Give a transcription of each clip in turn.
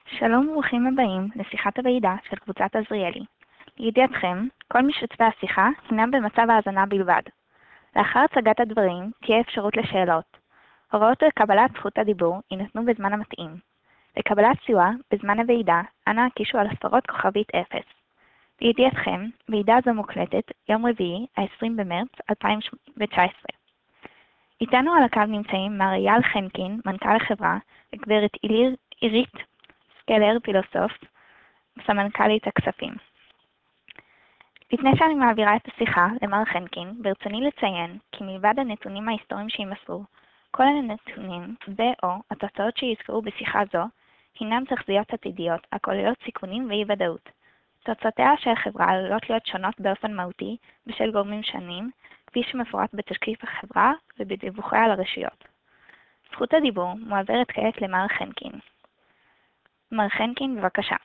שלום וברוכים הבאים לשיחת הוועידה של קבוצת עזריאלי. לידיעתכם, כל משתתפי השיחה הינם במצב האזנה בלבד. לאחר הצגת הדברים תהיה אפשרות לשאלות. הוראות לקבלת זכות הדיבור יינתנו בזמן המתאים. לקבלת סיוע בזמן הוועידה, אנא הקישו על הספרות כוכבית 0. לידיעתכם, ועידה זו מוקלטת יום רביעי, ה-20 במרץ 2019. איתנו על הקו נמצאים מר אייל חנקין, מנכ"ל החברה, וגברת עירית סקלר, פילוסוף, סמנכ"לית הכספים. לפני שאני מעבירה את השיחה למר חנקין, ברצוני לציין כי מלבד הנתונים ההיסטוריים שימסרו, כל הנתונים ו/או התוצאות שיזכרו בשיחה זו הינם תחזיות עתידיות הכוללות סיכונים ואי-ודאות. תוצאותיה של החברה עלולות להיות שונות באופן מהותי בשל גורמים שונים, כפי שמפורט בתשקיף החברה ובדיווחיה לרשויות. זכות הדיבור מועברת כעת למר חנקין. מר חנקין, בבקשה.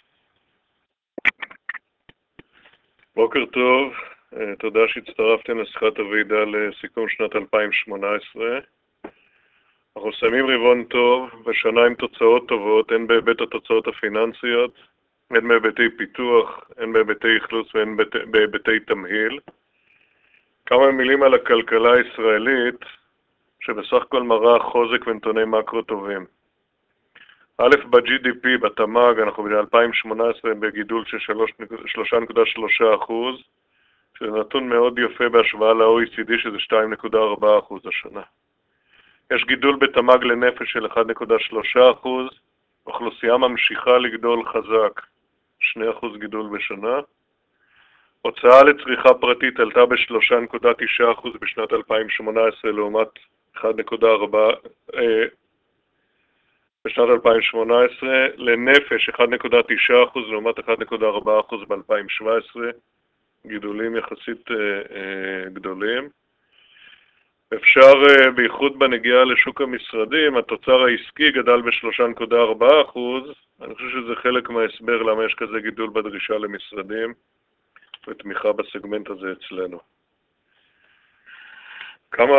בוקר טוב, תודה שהצטרפתם לשיחת הוועידה לסיכום שנת 2018. אנחנו מסיימים רבעון טוב, בשנה עם תוצאות טובות, הן בהיבט התוצאות הפיננסיות, הן בהיבטי פיתוח, הן בהיבטי אכלוס והן בהיבטי תמהיל. כמה מילים על הכלכלה הישראלית, שבסך הכל מראה חוזק ונתוני מקרו טובים. א', ב-GDP, בתמ"ג, אנחנו ב-2018 בגידול של 3.3%, שזה נתון מאוד יפה בהשוואה ל-OECD, שזה 2.4% השנה. יש גידול בתמ"ג לנפש של 1.3%, אוכלוסייה ממשיכה לגדול חזק, 2% גידול בשנה. הוצאה לצריכה פרטית עלתה ב3.9% בשנת 2018 לעומת 1.4% בשנת 2018, לנפש 1.9% לעומת 1.4% ב-2017, גידולים יחסית גדולים. אפשר, בייחוד בנגיעה לשוק המשרדים, התוצר העסקי גדל ב3.4%, אני חושב שזה חלק מההסבר למה יש כזה גידול בדרישה למשרדים, ותמיכה בסגמנט הזה אצלנו. כמה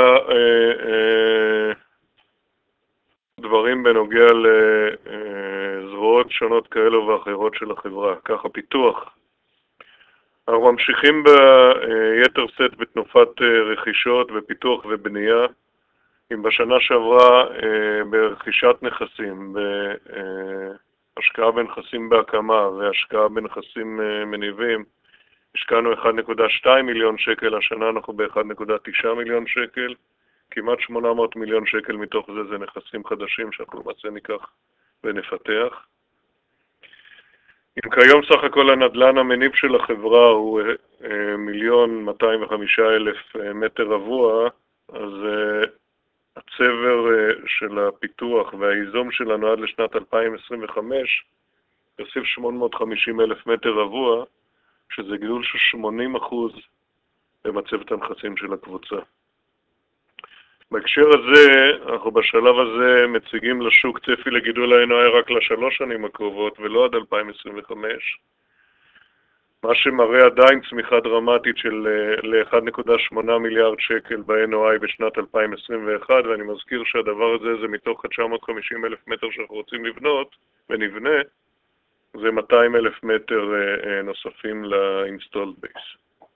דברים בנוגע לזרועות שונות כאלו ואחרות של החברה. ככה, פיתוח. אנחנו ממשיכים ביתר סט בתנופת רכישות ופיתוח ובנייה. אם בשנה שעברה ברכישת נכסים, בהשקעה בנכסים בהקמה והשקעה בנכסים מניבים, השקענו 1.2 מיליון שקל, השנה אנחנו ב-1.9 מיליון שקל. כמעט 800 מיליון שקל מתוך זה נכסים חדשים שאנחנו למעשה ניקח ונפתח. אם כיום סך הכל הנדלן המניב של החברה הוא 1,205,000 מטר רבוע, אז הצבר של הפיתוח והאיזום שלנו עד לשנת 2025 יוסיף 850,000 מטר רבוע, שזה גידול של 80% במצבת הנכסים של הקבוצה. בהקשר הזה, אנחנו בשלב הזה מציגים לשוק צפי לגידול ה-NOI רק ל3 שנים הקרובות ולא עד 2025, מה שמראה עדיין צמיחה דרמטית של ל-1.8 מיליארד שקל ב-NOI בשנת 2021, ואני מזכיר שהדבר הזה זה מתוך 950,000 מטר שאנחנו רוצים לבנות ונבנה, זה 200,000 מטר נוספים ל-installed base.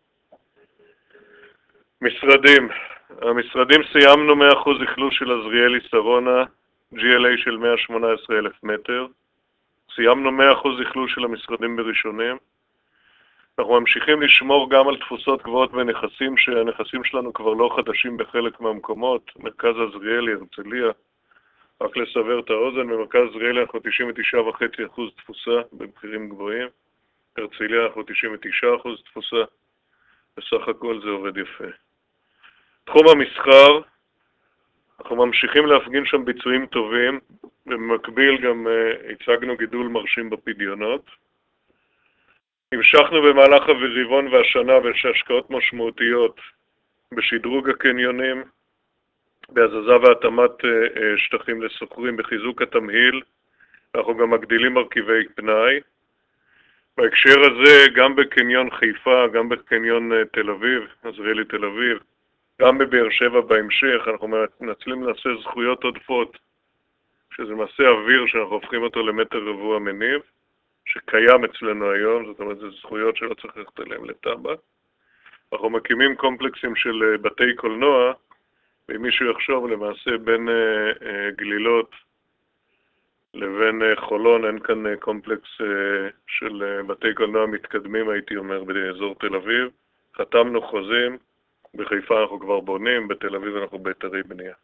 משרדים. המשרדים סיימנו 100% אכלוס של עזריאלי שרונה, GLA של 118,000 מטר. סיימנו 100% אכלוס של המשרדים בראשונים. אנחנו ממשיכים לשמור גם על תפוסות גבוהות בנכסים, שהנכסים שלנו כבר לא חדשים בחלק מהמקומות. מרכז עזריאלי, הרצליה, רק לסבר את האוזן, במרכז עזריאלי אנחנו 99.5% תפוסה במחירים גבוהים. הרצליה אנחנו 99% תפוסה. בסך הכל זה עובד יפה. תחום המסחר, אנחנו ממשיכים להפגין שם ביצועים טובים, במקביל גם הצגנו גידול מרשים בפדיונות. המשכנו במהלך הרבעון והשנה בהשקעות משמעותיות בשדרוג הקניונים, בהזזה והתאמת שטחים לסוחרים, בחיזוק התמהיל, אנחנו גם מגדילים מרכיבי פנאי. בהקשר הזה, גם בקניון חיפה, גם בקניון תל אביב, עזריאלי תל אביב, גם בבאר שבע בהמשך, אנחנו מנצלים לעשות זכויות עודפות שזה למעשה אוויר שאנחנו הופכים אותו למטר רבוע מניב, שקיים אצלנו היום, זאת אומרת, זה זכויות שלא צריך ללכת אליהם לטאבה. אנחנו מקימים קומפלקסים של בתי קולנוע, ואם מישהו יחשוב למעשה בין גלילות לבין חולון, אין כאן קומפלקס של בתי קולנוע מתקדמים, הייתי אומר, באזור תל אביב. חתמנו חוזים, בחיפה אנחנו כבר בונים, בתל אביב אנחנו בהיתרי בנייה.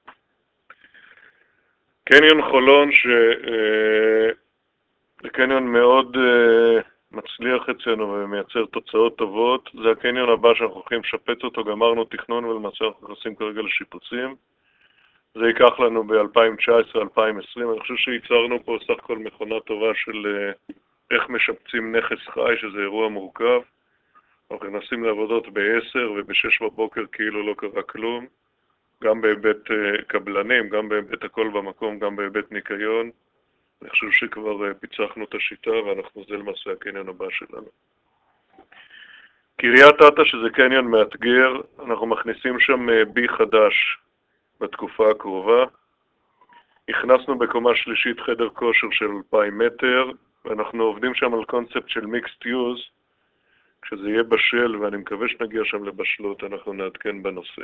קניון חולון, זה קניון מאוד מצליח אצלנו ומייצר תוצאות טובות. זה הקניון הבא שאנחנו הולכים לשפץ אותו, גמרנו תכנון ולמעשה אנחנו נכנסים כרגע לשיפוצים. זה ייקח לנו ב-2019-2020. אני חושב שייצרנו פה סך הכל מכונה טובה של איך משפצים נכס חי, שזה אירוע מורכב. אנחנו נכנסים לעבודות ב-10 וב-6 בבוקר כאילו לא קרה כלום. גם בהיבט קבלנים, גם בהיבט הכל במקום, גם בהיבט ניקיון. אני חושב שכבר פיצחנו את השיטה ואנחנו זה למעשה הקניון הבא שלנו. קריית אתא, שזה קניון מאתגר, אנחנו מכניסים שם בי חדש בתקופה הקרובה. הכנסנו בקומה שלישית חדר כושר של 2,000 מטר, ואנחנו עובדים שם על קונספט של מיקסט יוז. כשזה יהיה בשל, ואני מקווה שנגיע שם לבשלות, אנחנו נעדכן בנושא.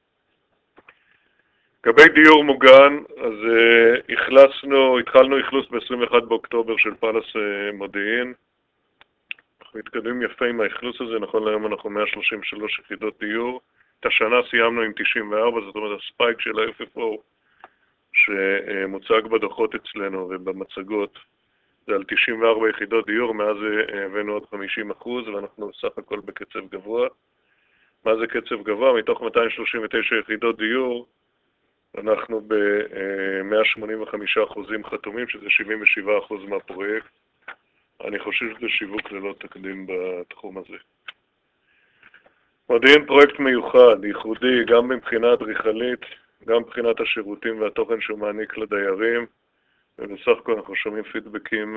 לגבי דיור מוגן, אז התחלנו אכלוס ב-21 באוקטובר של פלס מודיעין. אנחנו מתקדמים יפה עם האכלוס הזה, נכון להיום אנחנו 133 יחידות דיור. את השנה סיימנו עם 94, זאת אומרת הספייק של ה-FFO שמוצג בדוחות אצלנו ובמצגות, זה על 94 יחידות דיור, מאז הבאנו עוד 50% ואנחנו סך הכל בקצב גבוה. מה זה קצב גבוה? מתוך 239 יחידות דיור, אנחנו ב-185% חתומים, שזה 77% מהפרויקט. אני חושב שזה שיווק ללא תקדים בתחום הזה. מודיעין פרויקט מיוחד, ייחודי, גם מבחינה אדריכלית, גם מבחינת השירותים והתוכן שהוא מעניק לדיירים, ובסך הכל אנחנו שומעים פידבקים,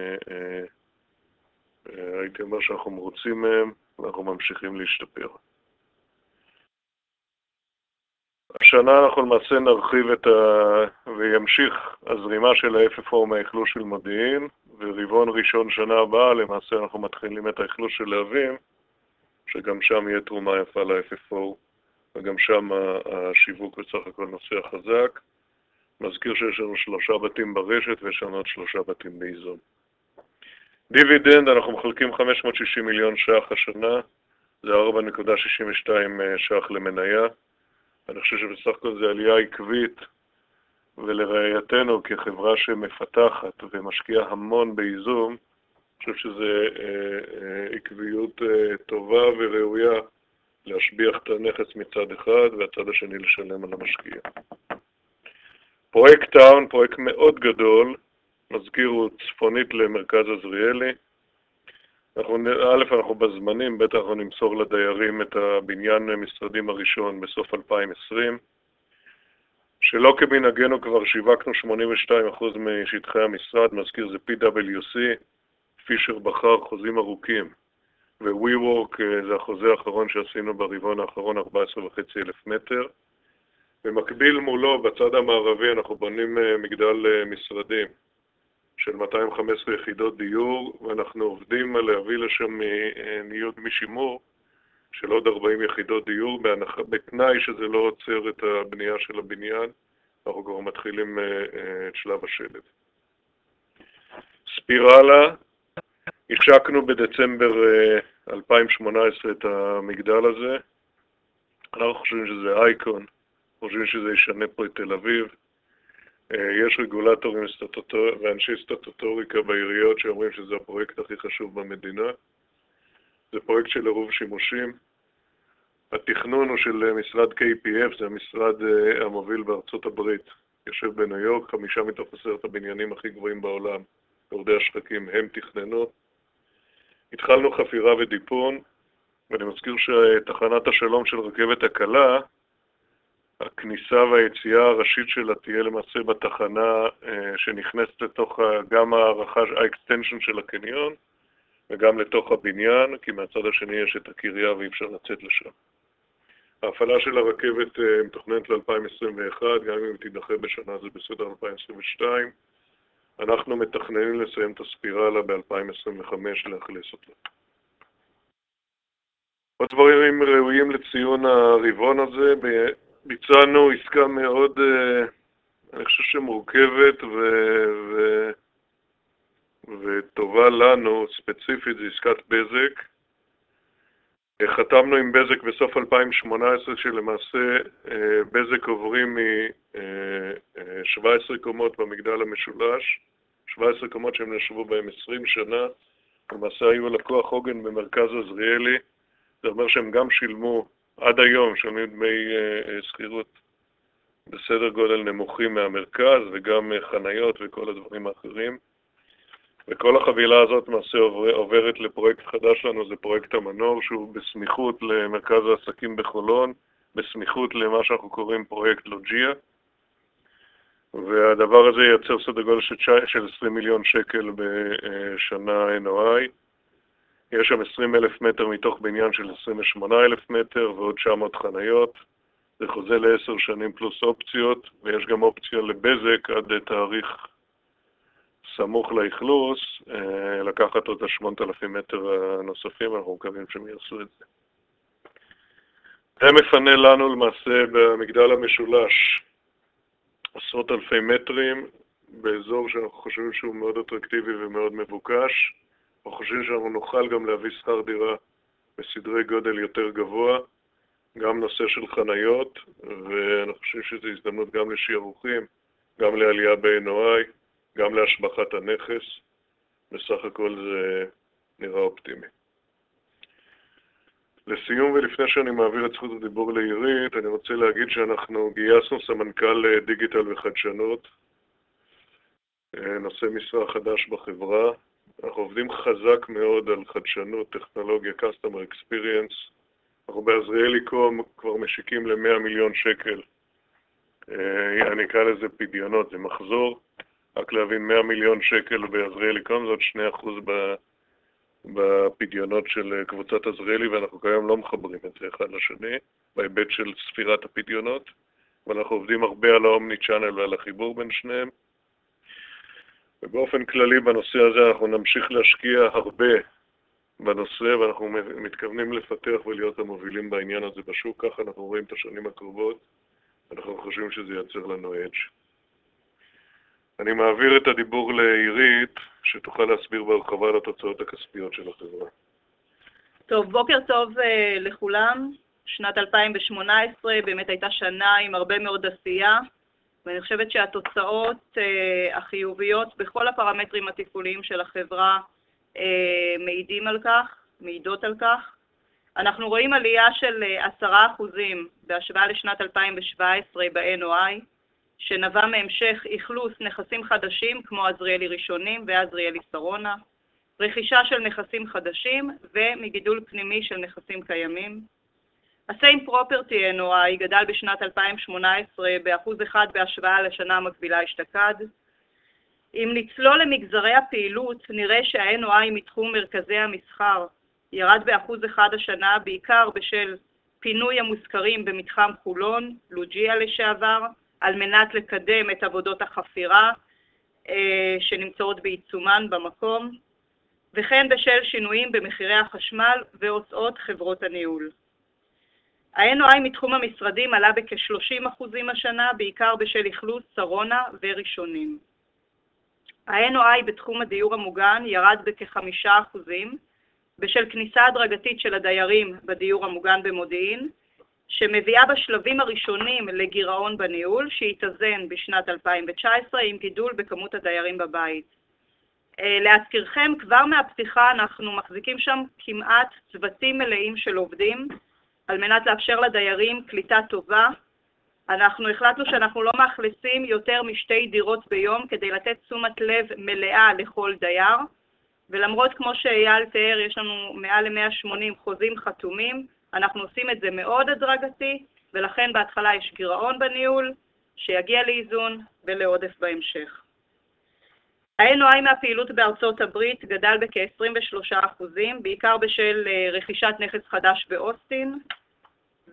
הייתי אומר שאנחנו מרוצים מהם, ואנחנו ממשיכים להשתפר. השנה אנחנו למעשה נרחיב וימשיך הזרימה של ה-FFO מהאכלוס של מודיעין, ורבעון ראשון שנה הבאה למעשה אנחנו מתחילים את האכלוס של להבים, שגם שם יהיה תרומה יפה ל-FFO, וגם שם השיווק בסך הכל נוסע חזק. מזכיר שיש לנו 3 בתים ברשת ויש לנו עוד 3 בתים באיזון. דיבידנד, אנחנו מחלקים 560 מיליון ש"ח השנה, זה 4.62 ש"ח למניה. אני חושב שבסך הכל זה עלייה עקבית, ולראייתנו כחברה שמפתחת ומשקיעה המון באיזום, אני חושב שזה עקביות טובה וראויה להשביח את הנכס מצד אחד והצד השני לשלם על המשקיע. פרויקט טאון, פרויקט מאוד גדול, מזכיר הוא צפונית למרכז עזריאלי. אנחנו בזמנים, בטח אנחנו נמסור לדיירים את הבניין משרדים הראשון בסוף 2020. שלא כמנהגנו כבר שיווקנו 82% משטחי המשרד, מזכיר זה PwC, פישר בחר חוזים ארוכים, ו-WeWork זה החוזה האחרון שעשינו ברבעון האחרון, 14,500 מטר. במקביל מולו, בצד המערבי, אנחנו בונים מגדל משרדים של 215 יחידות דיור, ואנחנו עובדים על להביא לשם ניוד משימור של עוד 40 יחידות דיור, בתנאי שזה לא עוצר את הבנייה של הבניין, אנחנו כבר מתחילים את שלב השלד. ספירלה, השקנו בדצמבר 2018 את המגדל הזה, אנחנו חושבים שזה אייקון, חושבים שזה ישנה פה את תל אביב. יש רגולטורים ואנשי סטטוטוריקה בעיריות שאומרים שזה הפרויקט הכי חשוב במדינה. זה פרויקט של עירוב שימושים. התכנון הוא של משרד KPF, זה המשרד המוביל בארצות הברית. יושב בניו יורק, 5 מתוך 10 הבניינים הכי גבוהים בעולם, יורדי השחקים, הם תכננו. התחלנו חפירה ודיפון, ואני מזכיר שתחנת השלום של רכבת הקלה, הכניסה והיציאה הראשית שלה תהיה למעשה בתחנה שנכנסת לתוך גם האקסטנשן של הקניון וגם לתוך הבניין, כי מהצד השני יש את הקריה ואי אפשר לצאת לשם. ההפעלה של הרכבת מתוכננת ל-2021, גם אם תידחה בשנה זה בסדר 2022. אנחנו מתכננים לסיים את הספירלה ב-2025 לאכלס אותה. עוד דברים ראויים לציון הרבעון הזה, ביצענו עסקה מאוד, אני חושב שמורכבת וטובה לנו, ספציפית, זה עסקת בזק. חתמנו עם בזק בסוף 2018, שלמעשה בזק עוברים מ-17 קומות במגדל המשולש, 17 קומות שהם נשבו בהם 20 שנה, למעשה היו לקוח עוגן במרכז עזריאלי, זה אומר שהם גם שילמו, עד היום שילמו דמי שכירות בסדר גודל נמוכים מהמרכז, וגם חניות וכל הדברים האחרים. וכל החבילה הזאת למעשה עוברת לפרויקט חדש לנו, זה פרויקט המנור, שהוא בסמיכות למרכז העסקים בחולון, בסמיכות למה שאנחנו קוראים פרויקט לוג'יה, והדבר הזה ייצר סדר גודל של 20 מיליון שקל בשנה NOI. יש שם 20,000 מטר מתוך בניין של 28,000 מטר ועוד 900 חניות. זה חוזה ל10 שנים פלוס אופציות, ויש גם אופציה לבזק עד תאריך סמוך לאכלוס, לקחת עוד 8,000 מטר הנוספים, אנחנו מקווים שהם יעשו את זה. זה מפנה לנו למעשה במגדל המשולש עשרות אלפי מטרים, באזור שאנחנו חושבים שהוא מאוד אטרקטיבי ומאוד מבוקש. אנחנו חושבים שאנחנו נוכל גם להביא שכר דירה בסדרי גודל יותר גבוה, גם נושא של חניות, ואנחנו חושבים שזו הזדמנות גם לשיערוכים, גם לעלייה ב-NOI, גם להשבחת הנכס. בסך הכל זה נראה אופטימי. לסיום, ולפני שאני מעביר את זכות הדיבור לעירית, אני רוצה להגיד שאנחנו גייסנו סמנכ"ל דיגיטל וחדשנות, נושא משרה חדש בחברה. אנחנו עובדים חזק מאוד על חדשנות, טכנולוגיה, Customer Experience. אנחנו בעזריאליקום כבר משיקים ל100 מיליון שקל. אני אקרא לזה פדיונות, זה מחזור. רק להבין, 100 מיליון שקל בעזריאליקום, זאת 2% בפדיונות של קבוצת עזריאלי, ואנחנו כיום לא מחברים את זה אחד לשני, בהיבט של ספירת הפדיונות, ואנחנו עובדים הרבה על האומני צ'אנל ועל החיבור בין שניהם. ובאופן כללי בנושא הזה אנחנו נמשיך להשקיע הרבה בנושא, ואנחנו מתכוונים לפתח ולהיות המובילים בעניין הזה בשוק. ככה אנחנו רואים את השנים הקרובות, אנחנו חושבים שזה ייצר לנו אדג'. אני מעביר את הדיבור לעירית, שתוכל להסביר בהרחבה על התוצאות הכספיות של החברה. טוב, בוקר טוב לכולם. שנת 2018 באמת הייתה שנה עם הרבה מאוד עשייה, ואני חושבת שהתוצאות החיוביות בכל הפרמטרים התפעוליים של החברה מעידות על כך. אנחנו רואים עלייה של 10% בהשוואה לשנת 2017 ב-NOI, שנבע מהמשך אכלוס נכסים חדשים כמו עזריאלי ראשונים ועזריאלי שרונה, רכישה של נכסים חדשים ומגידול פנימי של נכסים קיימים. הסיים פרופרטי NOI גדל בשנת 2018 ב1% בהשוואה לשנה המקבילה אשתקד. אם נצלול למגזרי הפעילות, נראה שה-NOI מתחום מרכזי המסחר ירד ב1% השנה, בעיקר בשל פינוי המושכרים במתחם חולון, לוג'יה לשעבר, על מנת לקדם את עבודות החפירה שנמצאות בעיצומן במקום, וכן בשל שינויים במחירי החשמל והוצאות חברות הניהול. ה-NOI מתחום המשרדים עלה בכ-30% השנה, בעיקר בשל אכלוס שרונה וראשונים. ה-NOI בתחום הדיור המוגן ירד בכ5% בשל כניסה הדרגתית של הדיירים בדיור המוגן במודיעין, שמביאה בשלבים הראשונים לגירעון בניהול, שהתאזן בשנת 2019 עם גידול בכמות הדיירים בבית. להזכירכם, כבר מהפתיחה אנחנו מחזיקים שם כמעט צוותים מלאים של עובדים, על מנת לאפשר לדיירים קליטה טובה. אנחנו החלטנו שאנחנו לא מאכלסים יותר משתי דירות ביום, כדי לתת תשומת לב מלאה לכל דייר, ולמרות כמו שאייל תיאר, יש לנו מעל ל180 חוזים חתומים, אנחנו עושים את זה מאוד הדרגתי, ולכן בהתחלה יש גירעון בניהול, שיגיע לאיזון ולעודף בהמשך. ה-NOI מהפעילות בארצות הברית גדל בכ-23%, בעיקר בשל רכישת נכס חדש באוסטין,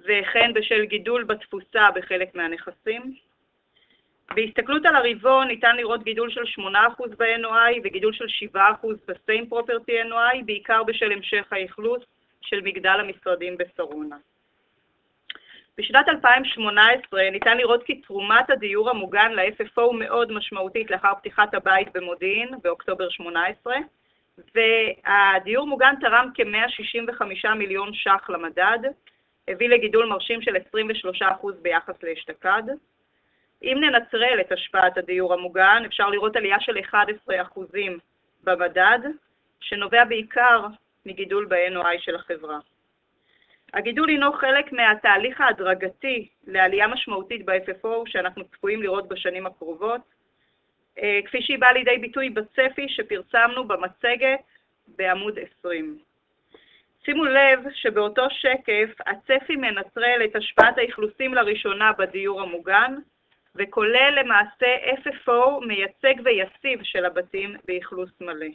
וכן בשל גידול בתפוסה בחלק מהנכסים. בהסתכלות על הרבעון ניתן לראות גידול של 8% ב-NOI וגידול של 7% ב-Same Property NOI, בעיקר בשל המשך האכלוס של מגדל המשרדים בשרונה. בשנת 2018 ניתן לראות כי תרומת הדיור המוגן ל-FFO מאוד משמעותית לאחר פתיחת הבית במודיעין באוקטובר 18, והדיור מוגן תרם כ-165 מיליון ש"ח למדד, הביא לגידול מרשים של 23% ביחס לאשתקד. אם ננטרל את השפעת הדיור המוגן, אפשר לראות עלייה של 11% במדד, שנובע בעיקר מגידול ב-NOI של החברה. הגידול הינו חלק מהתהליך ההדרגתי לעלייה משמעותית ב-FFO שאנחנו צפויים לראות בשנים הקרובות, כפי שהיא באה לידי ביטוי בצפי שפרסמנו במצגת בעמוד 20. שימו לב שבאותו שקף הצפי מנטרל את השפעת האכלוסים לראשונה בדיור המוגן, וכולל למעשה FFO מייצג ויציב של הבתים באכלוס מלא.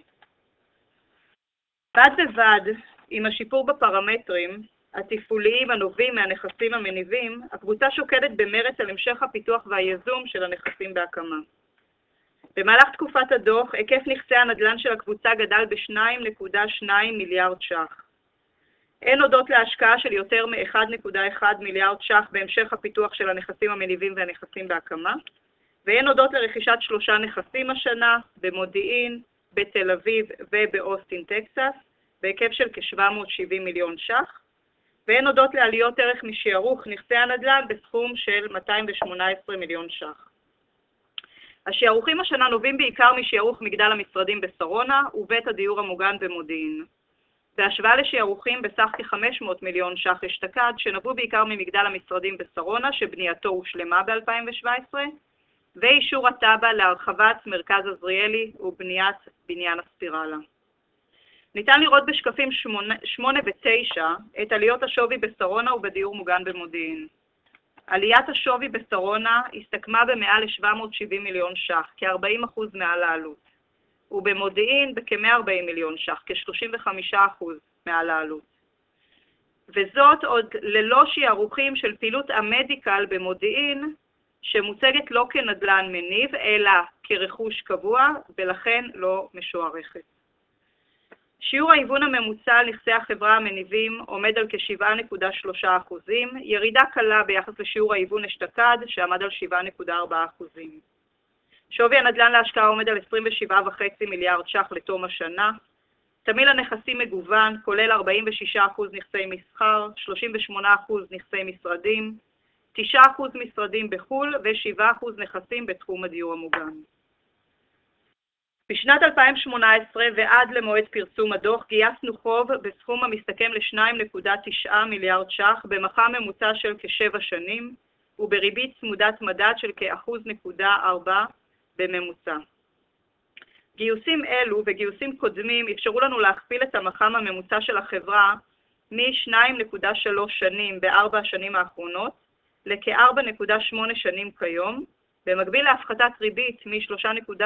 בד בבד עם השיפור בפרמטרים התפעוליים הנובעים מהנכסים המניבים, הקבוצה שוקדת במרץ על המשך הפיתוח והייזום של הנכסים בהקמה. במהלך תקופת הדוח, היקף נכסי הנדל"ן של הקבוצה גדל ב-2.2 מיליארד ש"ח. אין הודות להשקעה של יותר מ-1.1 מיליארד ש"ח בהמשך הפיתוח של הנכסים המניבים והנכסים בהקמה, ואין הודות לרכישת 3 נכסים השנה במודיעין, בתל אביב ובאוסטין, טקסס, בהיקף של כ-770 מיליון ש"ח, ואין הודות לעליות ערך משערוך נכסי הנדל"ן בסכום של 218 מיליון ש"ח. השערוכים השנה נובעים בעיקר משערוך מגדל המשרדים בשרונה ובית הדיור המוגן במודיעין. בהשוואה לשערוכים בסך כ-500 מיליון ש"ח אשתקד, שנבעו בעיקר ממגדל המשרדים בשרונה, שבנייתו הושלמה ב-2017, ואישור התב"ע להרחבת מרכז עזריאלי ובניית בניין הספירלה. ניתן לראות בשקפים 8 ו-9 את עליות השווי בשרונה ובדיור מוגן במודיעין. עליית השווי בשרונה הסתכמה במעל ל-770 מיליון ש"ח, כ-40% מעל העלות, ובמודיעין בכ-140 מיליון ש"ח, כ-35% מעל העלות. וזאת עוד ללא שערוכים של פעילות המדיקל במודיעין, שמוצגת לא כנדל"ן מניב, אלא כרכוש קבוע, ולכן לא משוערכת. שיעור ההיוון הממוצע על נכסי החברה המניבים עומד על כ-7.3%, ירידה קלה ביחס לשיעור ההיוון אשתקד שעמד על 7.4%. שווי הנדל"ן להשקעה עומד על 27.5 מיליארד ש"ח לתום השנה. תמהיל הנכסים מגוון, כולל 46% נכסי מסחר, 38% נכסי משרדים, 9% משרדים בחו"ל ו7% נכסים בתחום הדיור המוגן. בשנת 2018 ועד למועד פרסום הדוח גייסנו חוב בסכום המסתכם ל-2.9 מיליארד ש"ח במח"מ ממוצע של כ-7 שנים ובריבית צמודת מדד של כ-1.4% בממוצע. גיוסים אלו וגיוסים קודמים אפשרו לנו להכפיל את המח"מ הממוצע של החברה מ-2.3 שנים ב4 השנים האחרונות לכ-4.8 שנים כיום, במקביל להפחתת ריבית מ-3.1%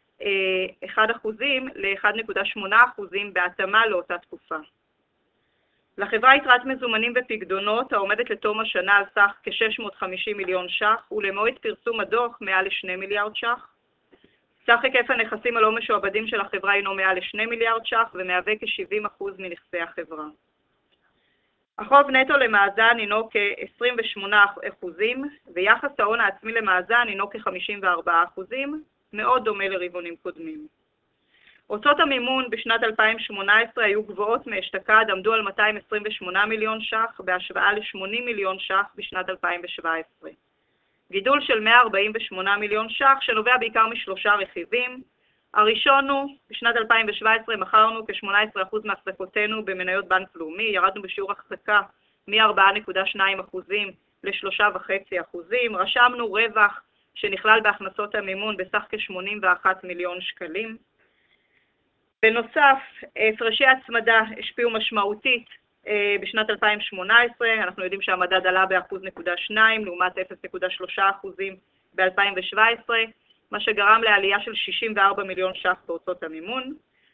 ל-1.8% בהתאמה לאותה תקופה. לחברה יתרת מזומנים ופקדונות העומדת לתום השנה על סך כ-650 מיליון ש"ח ולמועד פרסום הדוח מעל ל-2 מיליארד ש"ח. סך היקף הנכסים הלא משועבדים של החברה הינו מעל ל-2 מיליארד ש"ח ומהווה כ-70% מנכסי החברה. החוב נטו למאזן הינו כ-28% ויחס ההון העצמי למאזן הינו כ-54%, מאוד דומה לרבעונים קודמים. הוצאות המימון בשנת 2018 היו גבוהות מאשתקד, עמדו על 228 מיליון ש"ח בהשוואה ל-80 מיליון ש"ח בשנת 2017. גידול של 148 מיליון ש"ח שנובע בעיקר משלושה רכיבים. הראשון הוא, בשנת 2017 מכרנו כ-18% מהחזקותינו במניות בנק לאומי, ירדנו בשיעור החזקה מ-4.2% ל-3.5%, רשמנו רווח שנכלל בהכנסות המימון בסך כ-81 מיליון שקלים. בנוסף, הפרשי הצמדה השפיעו משמעותית בשנת 2018, אנחנו יודעים שהמדד עלה ב1.2% לעומת 0.3% ב-2017, מה שגרם לעלייה של 64 מיליון ש"ח בהוצאות המימון.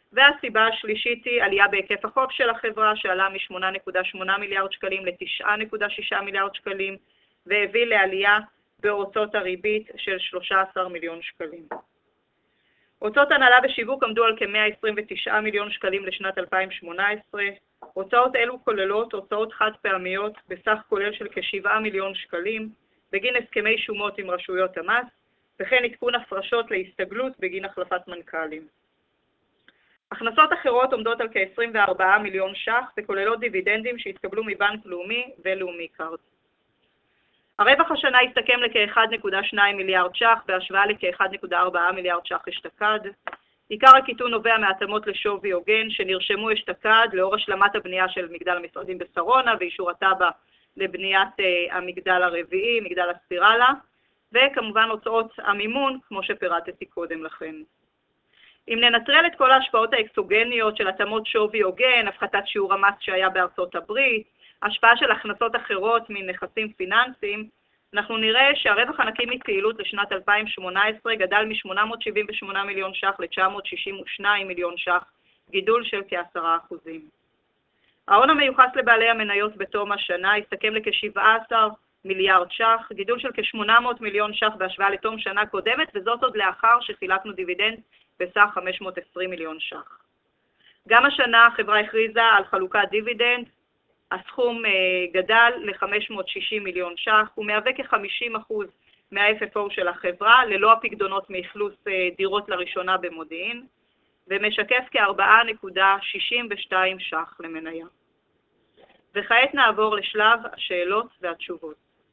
והסיבה השלישית היא עלייה בהיקף החוב של החברה, שעלה מ-8.8 מיליארד שקלים ל-9.6 מיליארד שקלים, והביא לעלייה בהוצאות הריבית של 13 מיליון שקלים. הוצאות הנהלה ושיווק עמדו על כ-129 מיליון שקלים לשנת 2018. הוצאות אלו כוללות הוצאות חד פעמיות בסך כולל של כ-7 מיליון שקלים, בגין הסכמי שומות עם רשויות המס, וכן עדכון הפרשות להסתגלות בגין החלפת מנכ"לים. הכנסות אחרות עומדות על כ-24 מיליון ש"ח וכוללות דיבידנדים שהתקבלו מבנק לאומי ולאומי קארד. הרווח השנה הסתכם לכ-1.2 מיליארד ש"ח בהשוואה לכ-1.4 מיליארד ש"ח אשתקד. עיקר הקיטון נובע מהתאמות לשווי הוגן שנרשמו אשתקד לאור השלמת הבנייה של מגדל המשרדים בשרונה ואישור התב"ע לבניית המגדל הרביעי, מגדל הספירלה, וכמובן הוצאות המימון כמו שפירטתי קודם לכן. אם ננטרל את כל ההשפעות האקסוגניות של התאמות שווי הוגן, הפחתת שיעור המס שהיה בארצות הברית, השפעה של הכנסות אחרות מנכסים פיננסיים, אנחנו נראה שהרווח הנקי מפעילות לשנת 2018 גדל מ-878 מיליון ש"ח ל-962 מיליון ש"ח, גידול של כ10%. ההון המיוחס לבעלי המניות בתום השנה הסתכם לכ-17 מיליארד ש"ח, גידול של כ-800 מיליון ש"ח בהשוואה לתום שנה קודמת, וזאת עוד לאחר שחילקנו דיבידנד בסך 520 מיליון ש"ח. גם השנה החברה הכריזה על חלוקת דיבידנד, הסכום גדל ל-560 מיליון ש"ח, ומהווה כ-50% מה-FFO של החברה, ללא הפקדונות מאכלוס דירות לראשונה במודיעין, ומשקף כ-4.62 ש"ח למניה. וכעת נעבור לשלב השאלות והתשובות.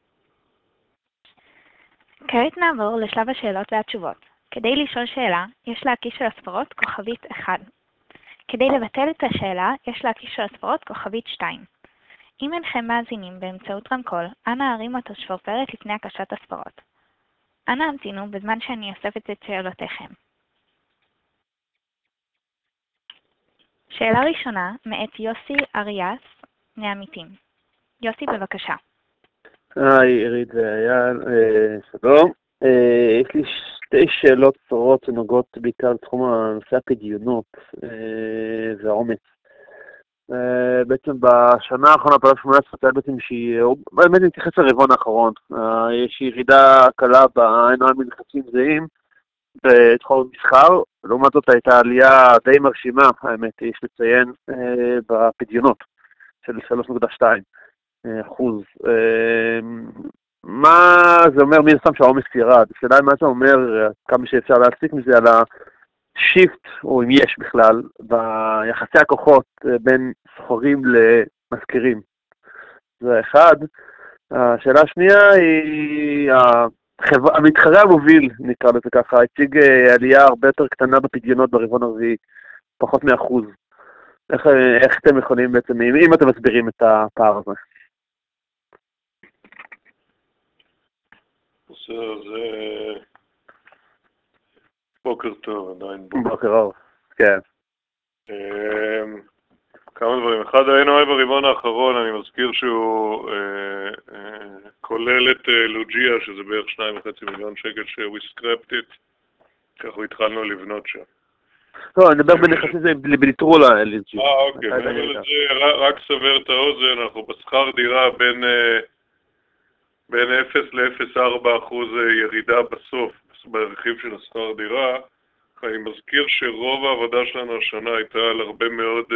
כעת נעבור לשלב השאלות והתשובות. כדי לשאול שאלה, יש להקיש על הספרות כוכבית 1. כדי לבטל את השאלה, יש להקיש על הספרות כוכבית 2. אם אינכם מאזינים באמצעות רמקול, אנא הרימו את השפופרת לפני הקשת הספרות. אנא המתינו בזמן שאני אוספת את שאלותיכם. שאלה ראשונה מאת יוסי אריאס מעמיתים. יוסי, בבקשה. היי, עירית ואייל, שלום. יש לי שתי שאלות קצרות שנוגעות בעיקר לתחום הנושא הפדיונות והעומס. בעצם בשנה האחרונה, 2018, בעצם באמת נתייחס לרבעון האחרון. יש ירידה קלה ב-NOI מנכסים זהים בתחום המסחר, לעומת זאת הייתה עלייה די מרשימה, האמת, יש לציין, בפדיונות של 3.2%. מה זה אומר? מי שם שהעומס ירד? השאלה מה זה אומר, כמה שאפשר להסיק מזה על השיפט, או אם יש בכלל, ביחסי הכוחות בין סוחרים למזכירים. זה אחד. השאלה השנייה היא, המתחרה המוביל, נקרא לזה ככה, הציג עלייה הרבה יותר קטנה בפדיונות ברבעון הרביעי, פחות מ1%. איך אתם יכולים בעצם, אם אתם מסבירים את הפער הזה? זה בוקר טוב, עדיין בוקר אור, כן. כמה דברים. אחד, ה-NOI ברבעון האחרון, אני מזכיר שהוא כולל את לוג'יה, שזה בערך 2.5 מיליון שקל שהוא סקרפטית, ככה התחלנו לבנות שם. לא, אני מדבר בנכסים זה בניטרול ה-LNG. אוקיי, מעבר לזה, רק סבר את האוזן, אנחנו בשכר דירה בין 0 ל-0.4% ירידה בסוף, ברכיב של השכר דירה. אני מזכיר שרוב העבודה שלנו השנה הייתה על הרבה מאוד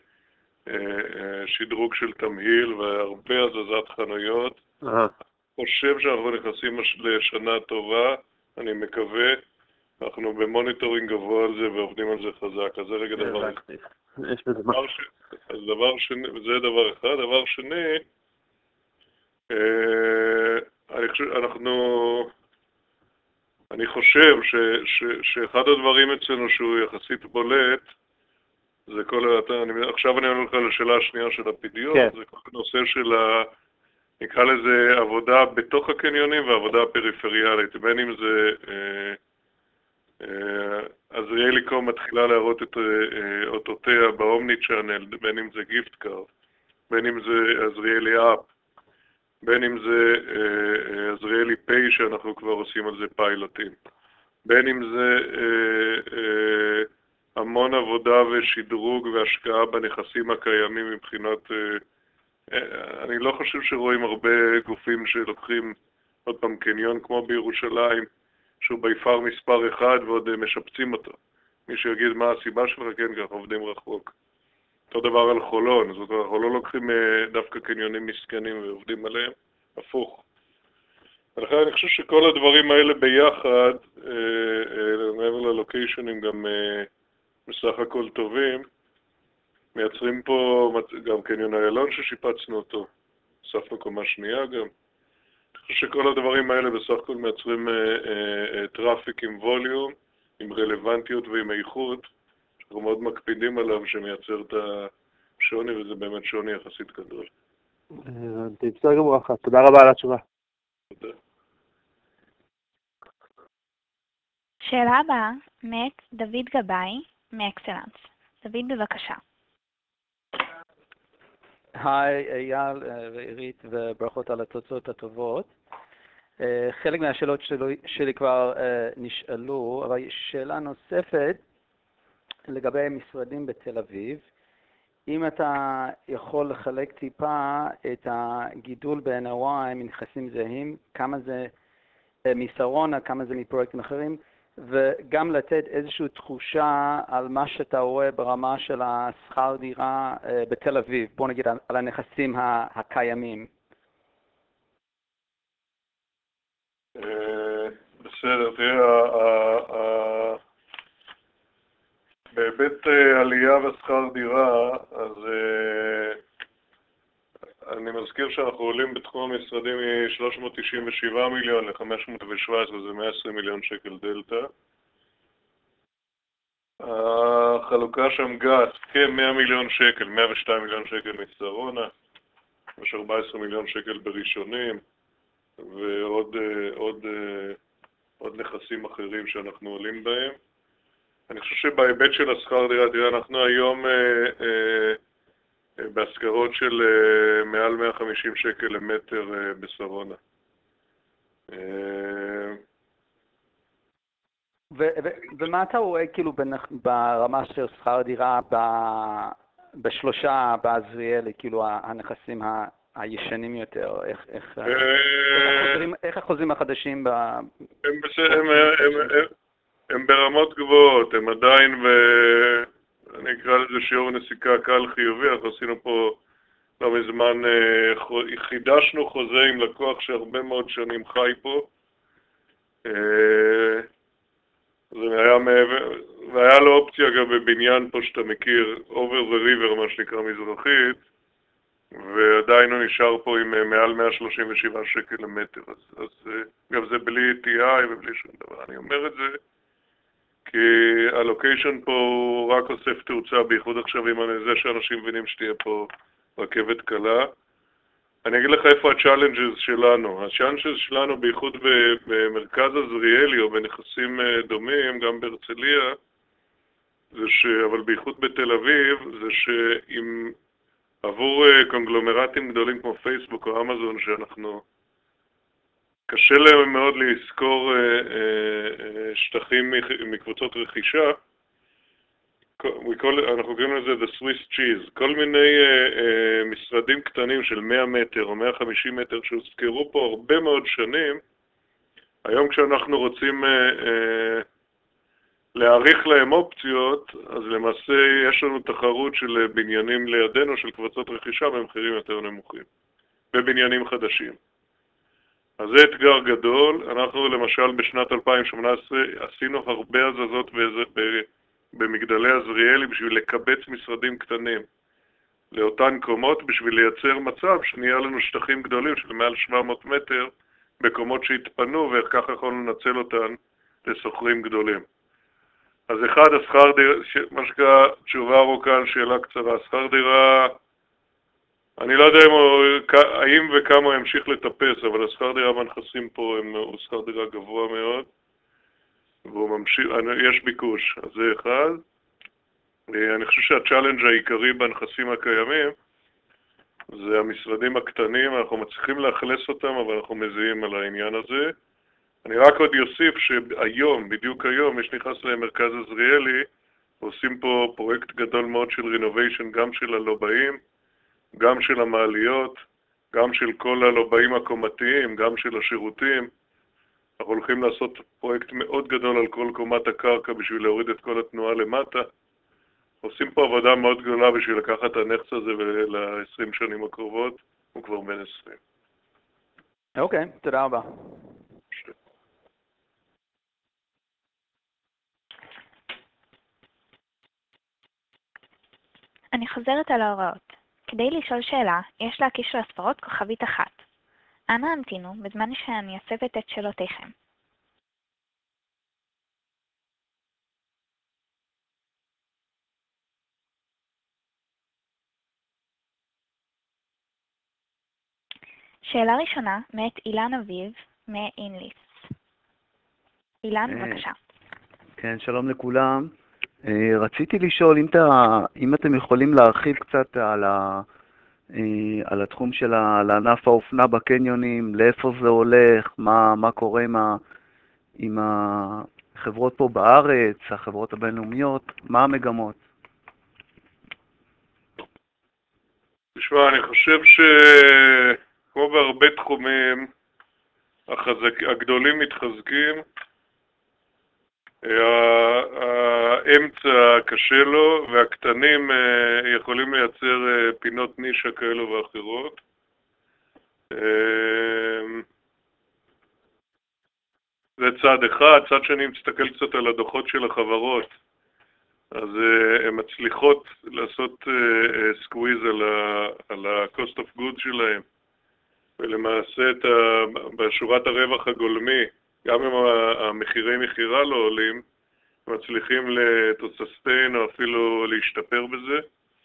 שדרוג של תמהיל והרבה הזזת חנויות. חושב שאנחנו נכנסים לשנה טובה, אני מקווה. אנחנו במוניטורינג גבוה על זה ועובדים על זה חזק. אז זה רגע דבר אחד. זה דבר אחד. דבר שני, אני חושב שאחד הדברים אצלנו שהוא יחסית בולט, זה עכשיו אני עונה לך לשאלה השנייה של הפדיון, זה כל הנושא של נקרא לזה עבודה בתוך הקניונים ועבודה פריפריאלית, בין אם זה עזריאליקום מתחילה להראות את אותותיה באומני צ'אנל, בין אם זה גיפט קארד, בין אם זה עזריאלי אפ, בין אם זה עזריאלי פיי שאנחנו כבר עושים על זה פיילוטים, בין אם זה המון עבודה ושדרוג והשקעה בנכסים הקיימים מבחינת... אני לא חושב שרואים הרבה גופים שלוקחים עוד פעם קניון כמו בירושלים, שהוא ביפר מספר אחד ועוד משפצים אותו. מי שיגיד מה הסיבה שלך, כן, ככה עובדים רחוק. אותו דבר על חולון, זאת אומרת, אנחנו לא לוקחים דווקא קניונים מסכנים ועובדים עליהם, הפוך. ולכן אני חושב שכל הדברים האלה ביחד, מעבר ללוקיישנים גם בסך הכל טובים, מייצרים פה גם קניון איילון ששיפצנו אותו, הוספנו קומה שנייה גם. אני חושב שכל הדברים האלה בסך הכל מייצרים טראפיק עם ווליום, עם רלוונטיות ועם איכות, שאנחנו מאוד מקפידים עליו שמייצר את השוני, וזה באמת שוני יחסית גדול. בסדר גמור, תודה רבה על התשובה. תודה. שאלה הבאה, מאת דוד גבאי, מאקסלנס. דוד, בבקשה. היי, אייל ועירית, וברכות על התוצאות הטובות. חלק מהשאלות שלי כבר נשאלו, אבל יש שאלה נוספת לגבי משרדים בתל אביב. אם אתה יכול לחלק טיפה את הגידול ב-NOI מנכסים זהים, כמה זה משרונה, כמה זה מפרויקטים אחרים, וגם לתת איזושהי תחושה על מה שאתה רואה ברמה של השכר דירה בתל אביב, בוא נגיד על הנכסים הקיימים. בסדר, תראה, בהיבט עלייה ושכר דירה, אז אני מזכיר שאנחנו עולים בתחום המשרדים מ-397 מיליון ל-517, זה 120 מיליון שקל דלטה. החלוקה שם גס, כ-100 מיליון שקל, 102 מיליון שקל משרונה, יש 14 מיליון שקל בראשונים, ועוד נכסים אחרים שאנחנו עולים בהם. אני חושב שבהיבט של השכר דירה, תראה, אנחנו היום בהשכרות של מעל 150 שקל למטר בשרונה. ומה אתה רואה כאילו ברמה של שכר דירה בשלושה בעזריאלי, כאילו הנכסים הישנים יותר, איך החוזים החדשים הם ברמות גבוהות, הם עדיין אני אקרא לזה שיעור נסיקה קל חיובי. אנחנו עשינו פה לא מזמן, חידשנו חוזה עם לקוח שהרבה מאוד שנים חי פה, והיה לו אופציה גם בבניין פה שאתה מכיר, over the river, מה שנקרא מזרחית, ועדיין הוא נשאר פה עם מעל 137 שקל למטר. אז גם זה בלי TI ובלי שום דבר. אני אומר את זה כי הלוקיישן פה הוא רק אוסף תאוצה, בייחוד עכשיו עם זה שאנשים מבינים שתהיה פה רכבת קלה. אני אגיד לך איפה הצ'אלנג'ז שלנו. הצ'אלנג'ז שלנו בייחוד במרכז עזריאלי או בנכסים דומים, גם בהרצליה, אבל בייחוד בתל אביב, זה שאם עבור קונגלומרטים גדולים כמו פייסבוק או אמזון, שאנחנו קשה להם מאוד לזכור שטחים מקבוצות רכישה, אנחנו קוראים לזה The Swiss Cheese, כל מיני משרדים קטנים של 100 מטר או 150 מטר שהוזכרו פה הרבה מאוד שנים. היום כשאנחנו רוצים להעריך להם אופציות, אז למעשה יש לנו תחרות של בניינים לידינו של קבוצות רכישה במחירים יותר נמוכים, בבניינים חדשים. אז זה אתגר גדול. אנחנו למשל בשנת 2018 עשינו הרבה הזזות במגדלי עזריאלי בשביל לקבץ משרדים קטנים לאותן קומות, בשביל לייצר מצב שנהיה לנו שטחים גדולים של מעל 700 מטר בקומות שהתפנו, וככה יכולנו לנצל אותן לסוחרים גדולים. אז אחד, השכר דירה, מה שקרה, תשובה ארוכה על שאלה קצרה, השכר דירה, אני לא יודע האם וכמה הוא ימשיך לטפס, אבל השכר דירה בנכסים פה הוא שכר דירה גבוה מאוד, והוא ממשיך, יש ביקוש, אז זה אחד. אני חושב שהצ'אלנג' העיקרי בנכסים הקיימים זה המשרדים הקטנים, אנחנו מצליחים לאכלס אותם, אבל אנחנו מזיעים על העניין הזה. אני רק עוד יוסיף שהיום, בדיוק היום, יש נכנס למרכז עזריאלי עושים פה פרויקט גדול מאוד של רינוביישן, גם של הלובעים, גם של המעליות, גם של כל הלובעים הקומתיים, גם של השירותים. אנחנו הולכים לעשות פרויקט מאוד גדול על כל קומת הקרקע בשביל להוריד את כל התנועה למטה. עושים פה עבודה מאוד גדולה בשביל לקחת את הנכס הזה ל-20 שנים הקרובות, הוא כבר בן 20. אוקיי, תודה רבה. אני חוזרת על ההוראות. כדי לשאול שאלה, יש להקיש לספרות כוכבית אחת. אנא המתינו בזמן שאני אסבת את שאלותיכם. שאלה ראשונה מאת אילן אביב מאינליס. אילן, בבקשה. כן, שלום לכולם. רציתי לשאול אם אתם יכולים להרחיב קצת על התחום של ענף האופנה בקניונים, לאיפה זה הולך, מה קורה עם החברות פה בארץ, החברות הבינלאומיות, מה המגמות? תשמע, אני חושב שכמו בהרבה תחומים, הגדולים מתחזקים, האמצע קשה לו, והקטנים יכולים לייצר פינות נישה כאלו ואחרות. זה צד אחד. צד שני, מסתכל קצת על הדוחות של החברות, אז הן מצליחות לעשות סקוויז על ה-cost of goods שלהם, ולמעשה בשורת הרווח הגולמי, גם אם המחירי מחירה לא עולים, מצליחים לססטיין או אפילו להשתפר בזה.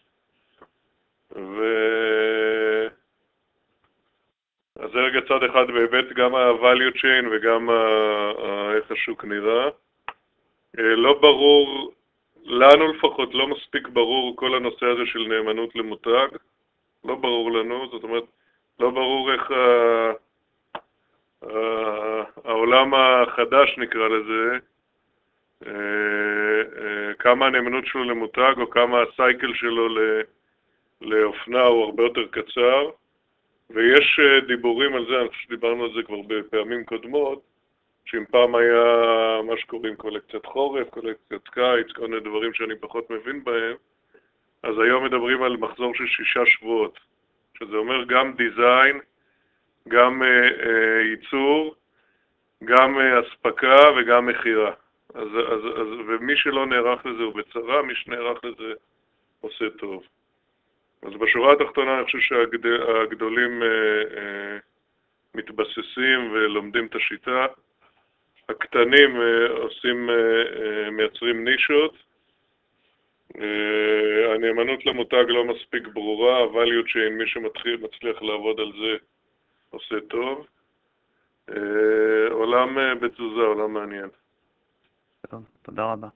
אז זה רגע צד אחד בהיבט גם ה-value chain וגם איך השוק נראה. לא ברור, לנו לפחות לא מספיק ברור כל הנושא הזה של נאמנות למותג. לא ברור לנו, זאת אומרת, לא ברור איך העולם החדש נקרא לזה, כמה הנאמנות שלו למותג או כמה הסייקל שלו לאופנה הוא הרבה יותר קצר. ויש דיבורים על זה, אני חושב שדיברנו על זה כבר בפעמים קודמות, שאם פעם היה מה שקוראים קולקציית חורף, קולקציית קיץ, כל מיני דברים שאני פחות מבין בהם, אז היום מדברים על מחזור של 6 שבועות, שזה אומר גם דיזיין, גם ייצור, גם הספקה וגם מחירה. ומי שלא נערך לזה הוא בצרה, מי שנערך לזה עושה טוב. אז בשורה התחתונה אני חושב שהגדולים מתבססים ולומדים את השיטה. הקטנים מייצרים נישות. הנאמנות למותג לא מספיק ברורה, value chain, מי שמצליח לעבוד על זה עושה טוב. עולם בתזוזה, עולם מעניין. טוב, תודה רבה.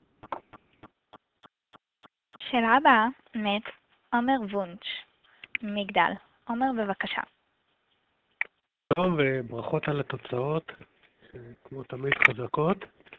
שאלה הבאה מאת עומר וונש ממגדל. עומר, בבקשה. שלום וברכות על התוצאות, כמו תמיד חזקות.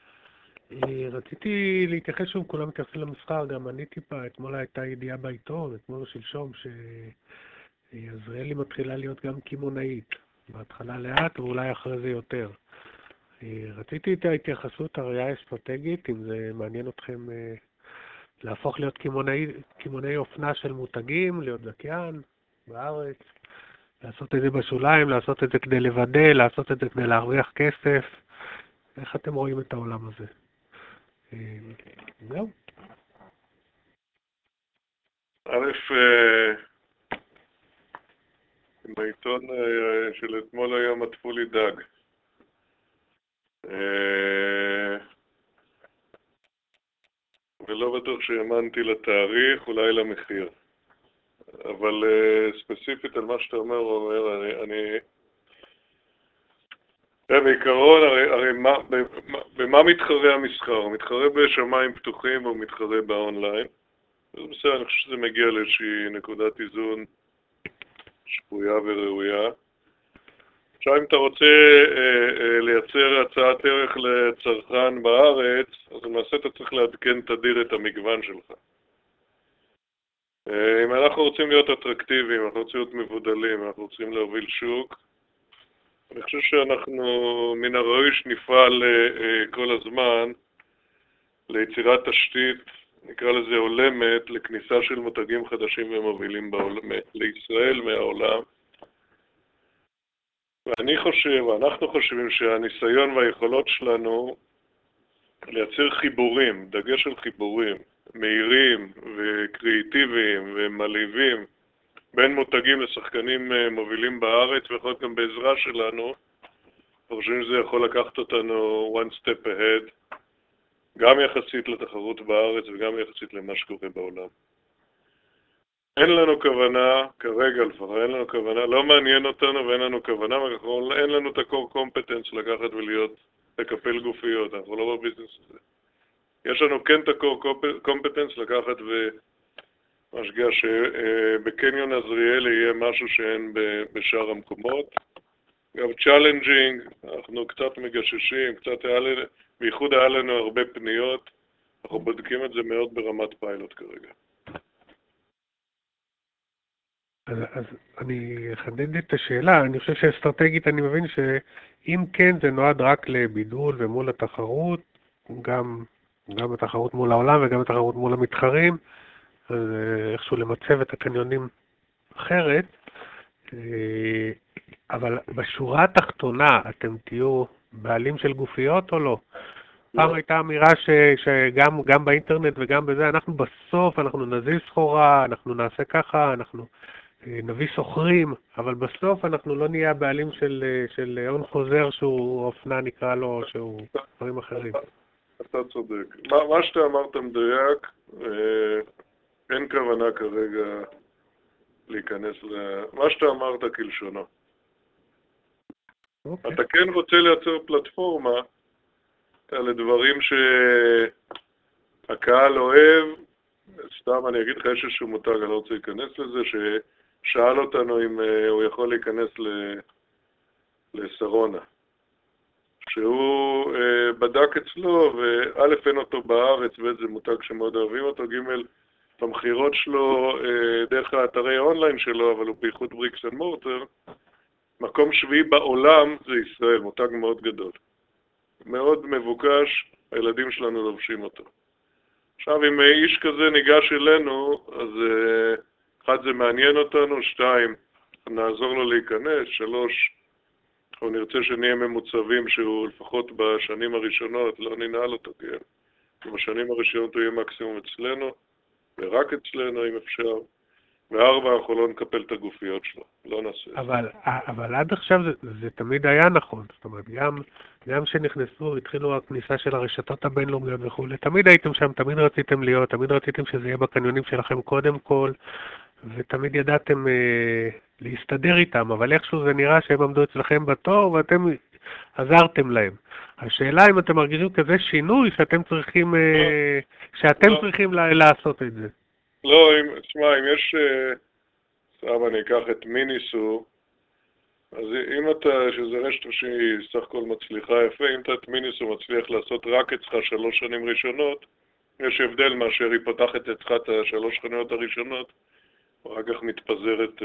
רציתי להתייחס שוב, כולם מתייחסים למסחר, גם אני טיפה, אתמול הייתה ידיעה בעיתון, אתמול או שלשום, שעזריאלי מתחילה להיות גם כימונאית. בהתחלה לאט ואולי אחרי זה יותר. רציתי את ההתייחסות הראייה האסטרטגית, אם זה מעניין אתכם להפוך להיות כימונאי אופנה של מותגים, להיות זכיין בארץ, לעשות את זה בשוליים, לעשות את זה כדי לוודא, לעשות את זה כדי להרוויח כסף. איך אתם רואים את העולם הזה? זהו. א', בעיתון של אתמול היום עטפו לי דג. ולא בטוח שהאמנתי לתאריך, אולי למחיר. אבל ספציפית על מה שאתה אומר, בעיקרון, הרי במה מתחרה המסחר? הוא מתחרה בשמיים פתוחים והוא מתחרה באונליין. אז בסדר, אני חושב שזה מגיע לאיזושהי נקודת איזון שפויה וראויה. עכשיו אם אתה רוצה לייצר הצעת ערך לצרכן בארץ, אז למעשה אתה צריך לעדכן תדיר את המגוון שלך. אם אנחנו רוצים להיות אטרקטיביים, אנחנו רוצים להיות מבודלים, אנחנו רוצים להוביל שוק, אני חושב שאנחנו מן הראוי שנפעל כל הזמן ליצירת תשתית, נקרא לזה הולמת, לכניסה של מותגים חדשים ומובילים לישראל מהעולם. ואני חושב, ואנחנו חושבים שהניסיון והיכולות שלנו לייצר חיבורים, דגש על חיבורים, מהירים וקריאטיביים ומלהיבים בין מותגים לשחקנים מובילים בארץ, ויכול להיות גם בעזרה שלנו, אנחנו חושבים שזה יכול לקחת אותנו one step ahead, גם יחסית לתחרות בארץ וגם יחסית למה שקורה בעולם. אין לנו כוונה, כרגע לפחות, אין לנו כוונה, לא מעניין אותנו ואין לנו כוונה, אין לנו את ה-core competence לקחת לקפל גופיות, אנחנו לא בביזנס הזה. יש לנו כן את ה-core competence לקחת ומשגע שבקניון עזריאלי יהיה משהו שאין בשאר המקומות. גם צ'אלנג'ינג, אנחנו קצת מגששים, בייחוד היה לנו הרבה פניות, אנחנו בודקים את זה מאוד ברמת פיילוט כרגע. אז אני אחדד את השאלה, אני חושב שאסטרטגית אני מבין שאם כן זה נועד רק לבידול ומול התחרות, גם התחרות מול העולם וגם התחרות מול המתחרים, אז איכשהו למצב את הקניונים אחרת, אבל בשורה התחתונה אתם תהיו בעלים של גופיות או לא? פעם הייתה אמירה שגם באינטרנט וגם בזה, בסוף אנחנו נזיז סחורה, אנחנו נעשה ככה, אנחנו נביא סוחרים, אבל בסוף אנחנו לא נהיה הבעלים של הון חוזר שהוא אופנה נקרא לו, שהוא דברים אחרים. אתה צודק. מה שאתה אמרת מדויק, אין כוונה כרגע להיכנס מה שאתה אמרת כלשונו. אתה כן רוצה לייצר פלטפורמה לדברים שהקהל אוהב, סתם אני אגיד לך יש איזשהו מותג, אני לא רוצה להיכנס לזה, ששאל אותנו אם הוא יכול להיכנס לסרונה. שהוא בדק אצלו, וא' אין אותו בארץ, וזה מותג שמאוד אוהבים אותו, ג' במחירות שלו דרך האתרי האונליין שלו, אבל הוא בייחוד בריקס אנד מורטר, מקום שביעי בעולם זה ישראל, מותג מאוד גדול. מאוד מבוקש, הילדים שלנו לובשים אותו. עכשיו, אם איש כזה ניגש אלינו, אז אחד זה מעניין אותנו, 2, נעזור לו להיכנס, 3, אנחנו נרצה שנהיה ממוצבים שהוא לפחות בשנים הראשונות, לא ננעל אותו, כן. בשנים הראשונות הוא יהיה מקסימום אצלנו, ורק אצלנו אם אפשר. 4, אנחנו לא נקפל את הגופיות שלו, לא נעשה. אבל עד עכשיו זה תמיד היה נכון, זאת אומרת, גם שנכנסו, התחילו הכניסה של הרשתות הבינלאומיות וכו', תמיד הייתם שם, תמיד רציתם להיות, תמיד רציתם שזה יהיה בקניונים שלכם קודם כל, ותמיד ידעתם להסתדר איתם, אבל איכשהו זה נראה שהם עמדו אצלכם בתור ואתם עזרתם להם. השאלה אם אתם מרגישים כזה שינוי שאתם צריכים, צריכים לעשות את זה. לא, תשמע, אם יש, סתם אני אקח את מיניסו, אז אם אתה, שזה רשת שהיא סך הכל מצליחה יפה, אם אתה את מיניסו מצליח לעשות רק אצלך 3 שנים ראשונות, יש הבדל מאשר היא פותחת אצלך את 3 חנויות הראשונות, ואחר כך מתפזרת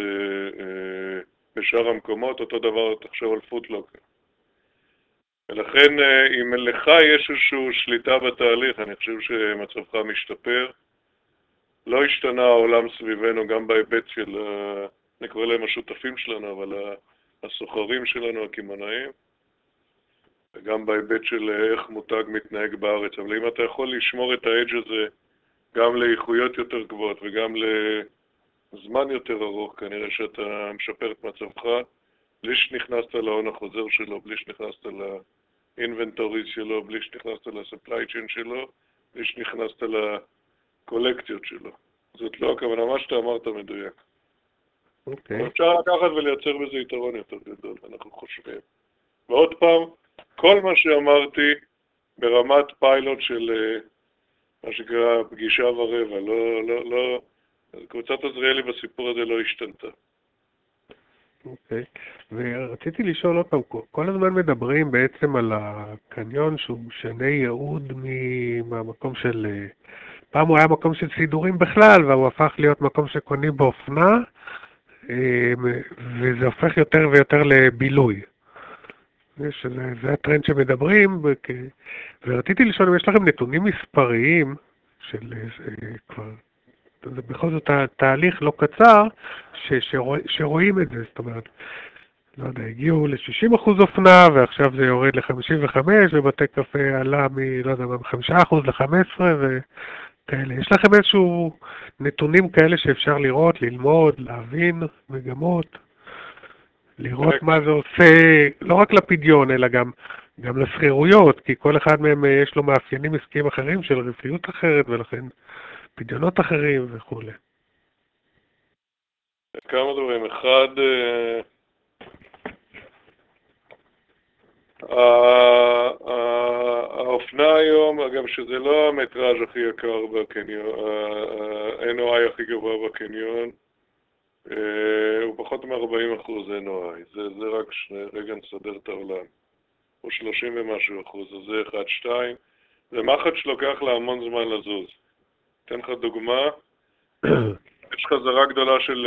בשאר המקומות, אותו דבר תחשוב על פוטלוקר. ולכן, אם לך יש איזושהי שליטה בתהליך, אני חושב שמצבך משתפר. לא השתנה העולם סביבנו, גם בהיבט של, אני קורא להם השותפים שלנו, אבל הסוחרים שלנו, הקמעונאים, וגם בהיבט של איך מותג מתנהג בארץ. אבל אם אתה יכול לשמור את האדג' הזה גם לאיכויות יותר גבוהות וגם לזמן יותר ארוך, כנראה שאתה משפר את מצבך, בלי שנכנסת להון החוזר שלו, בלי שנכנסת לאינבנטוריז שלו, בלי שנכנסת לספליי צ'יין שלו, בלי שנכנסת קולקציות שלו. זאת לא הכוונה, מה שאתה אמרת מדויק. אוקיי. אפשר לקחת ולייצר בזה יתרון יותר גדול, אנחנו חושבים. ועוד פעם, כל מה שאמרתי ברמת פיילוט של מה שקרה פגישה ורבע, קבוצת עזריאלי בסיפור הזה לא השתנתה. אוקיי. ורציתי לשאול עוד פעם, כל הזמן מדברים בעצם על הקניון שהוא משנה ייעוד מהמקום של... פעם הוא היה מקום של סידורים בכלל, והוא הפך להיות מקום שקונים באופנה, וזה הופך יותר ויותר לבילוי. זה הטרנד שמדברים, ורציתי לשאול אם יש לכם נתונים מספריים של כבר... זה בכל זאת תהליך לא קצר שרואים את זה, זאת אומרת, לא יודע, הגיעו ל-60% אופנה ועכשיו זה יורד ל-55 ובתי קפה עלה לא יודע, מ-5% ל-15 וכאלה. יש לכם איזשהו נתונים כאלה שאפשר לראות, ללמוד, להבין מגמות, לראות מה זה עושה, לא רק לפדיון אלא גם לסחירויות, כי כל אחד מהם יש לו מאפיינים עסקיים אחרים של רווחיות אחרת ולכן פדיונות אחרים וכו'. כמה דברים. אחד, האופנה היום, אגב שזה לא המטראז' הכי יקר בקניון, ה-NOI הכי גבוה בקניון, הוא פחות מ-40% NOI. זה רק רגע נסדר את העולם. הוא 30 ומשהו אחוז, אז זה 1, 2. זה מחט שלוקח לה המון זמן לזוז. אתן לך דוגמה. יש חזרה גדולה של,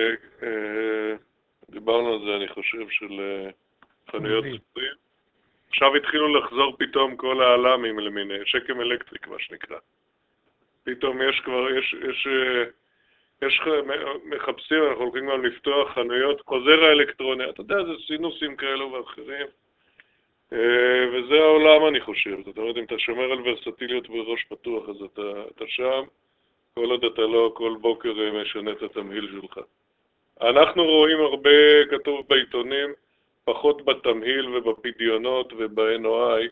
דיברנו על זה אני חושב, של חנויות ספרים. עכשיו התחילו לחזור פתאום כל העלמים למיני, שקם אלקטריק מה שנקרא. פתאום יש כבר, יש מחפשים, אנחנו הולכים גם לפתוח חנויות, חוזר האלקטרוני, אתה יודע, זה סינוסים כאלו ואחרים. וזה העולם אני חושב, זאת אומרת, אם אתה שומר על ורסטיליות בראש פתוח, אז אתה שם. כל עוד אתה לא כל בוקר משנה את התמהיל שלך. אנחנו רואים הרבה כתוב בעיתונים, פחות בתמהיל ובפדיונות וב-NOI,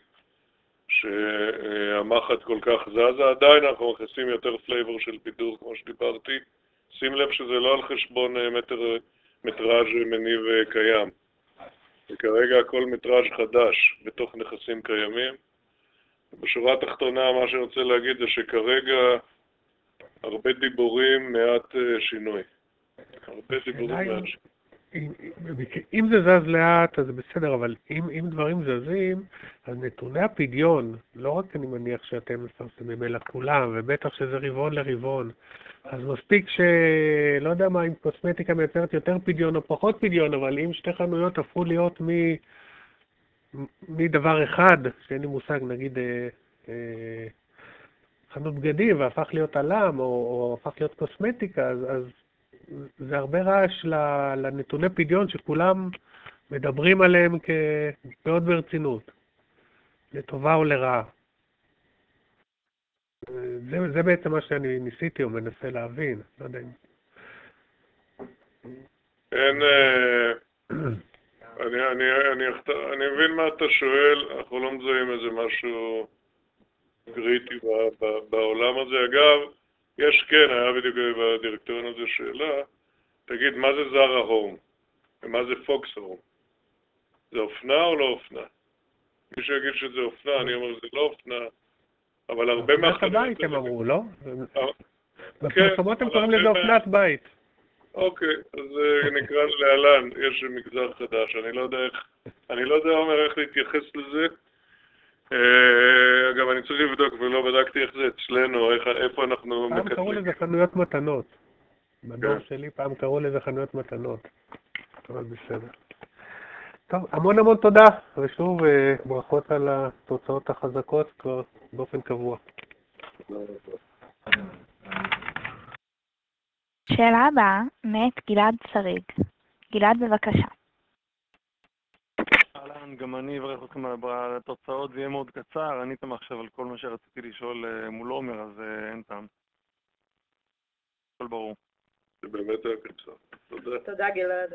שהמחט כל כך זזה. עדיין אנחנו מכניסים יותר פלייבור של פידור, כמו שדיברתי. שים לב שזה לא על חשבון מטראז' מניב קיים. וכרגע הכל מטראז' חדש בתוך נכסים קיימים. בשורה התחתונה מה שאני רוצה להגיד זה שכרגע הרבה דיבורים, מעט שינוי. הרבה דיבורים, מעט שינוי. אם זה זז לאט, אז בסדר, אבל אם דברים זזים, אז נתוני הפדיון, לא רק אני מניח שאתם מפרסמים, אלא כולם, ובטח שזה רבעון לרבעון, אז מספיק שלא יודע מה, אם קוסמטיקה מייצרת יותר פדיון או פחות פדיון, אבל אם שתי חנויות הפכו להיות מדבר אחד, שאין לי מושג, נגיד... חנות בגדים והפך להיות עלם או הפך להיות קוסמטיקה, אז זה הרבה רעש לנתוני פדיון שכולם מדברים עליהם מאוד ברצינות, לטובה או לרעה. זה בעצם מה שאני ניסיתי או מנסה להבין, לא יודע אם... אני מבין מה אתה שואל, אנחנו לא מזהים איזה משהו קריטי בעולם הזה. אגב, יש כן, היה בדיוק בדירקטוריון הזה שאלה, תגיד, מה זה זרה הום? ומה זה פוקס הום? זה אופנה או לא אופנה? מי שיגיד שזה אופנה, אני אומר שזה לא אופנה, אבל הרבה אופנת הבית הם אמרו, לא? בפרסומות הם קוראים לזה אופנת בית. אוקיי, אז נקרא להלן, יש מגזר חדש, אני לא יודע אומר איך להתייחס לזה. אגב, אני צריך לבדוק ולא בדקתי איך זה אצלנו, איפה אנחנו פעם קראו לזה חנויות מתנות. בדור שלי פעם קראו לזה חנויות מתנות. אבל בסדר. טוב, המון תודה, ושוב ברכות על התוצאות החזקות כבר באופן קבוע. שאלה הבאה, מאת גלעד שריג. גלעד, בבקשה. גם אני אברך אתכם על התוצאות, זה יהיה מאוד קצר, עניתם עכשיו על כל מה שרציתי לשאול מול עומר, אז אין טעם. הכל ברור. זה באמת היה קצר. תודה. תודה גלעד.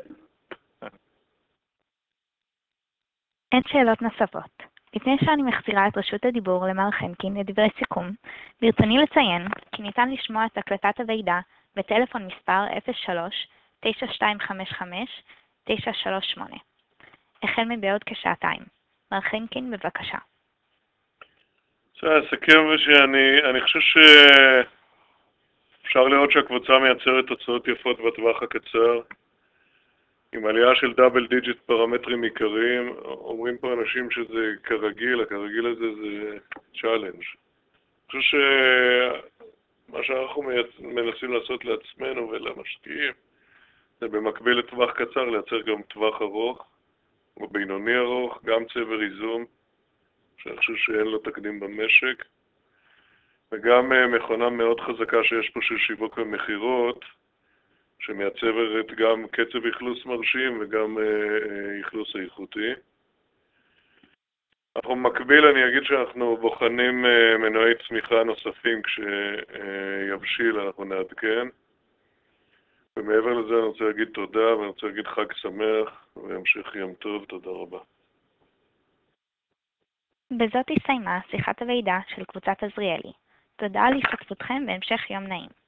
אין שאלות נוספות. לפני שאני מחזירה את רשות הדיבור למר חנקין לדברי סיכום, ברצוני לציין כי ניתן לשמוע את הקלטת הוועידה בטלפון מספר 03-9255-938. החל מבעוד כשעתיים. מר חנקין, בבקשה. אסכם שאני חושב שאפשר לראות שהקבוצה מייצרת תוצאות יפות בטווח הקצר. עם עלייה של דאבל דיג'יט פרמטרים עיקריים. אומרים פה אנשים שזה כרגיל, הכרגיל הזה זה צ'אלנג'. אני חושב שמה שאנחנו מנסים לעשות לעצמנו ולמשקיעים זה במקביל לטווח קצר לייצר גם טווח ארוך או בינוני ארוך, גם צבר איזון שאני חושב שאין לו תקדים במשק, וגם מכונה מאוד חזקה שיש פה של שיווק ומחירות, שמייצרת גם קצב אכלוס מרשים וגם אכלוס איכותי. אנחנו במקביל, אני אגיד שאנחנו בוחנים מנועי צמיחה נוספים, כשיבשיל אנחנו נעדכן. ומעבר לזה אני רוצה להגיד תודה, ואני רוצה להגיד חג שמח והמשך יום טוב. תודה רבה. בזאת הסתיימה שיחת הוועידה של קבוצת עזריאלי. תודה על השתתפותכם והמשך יום נעים.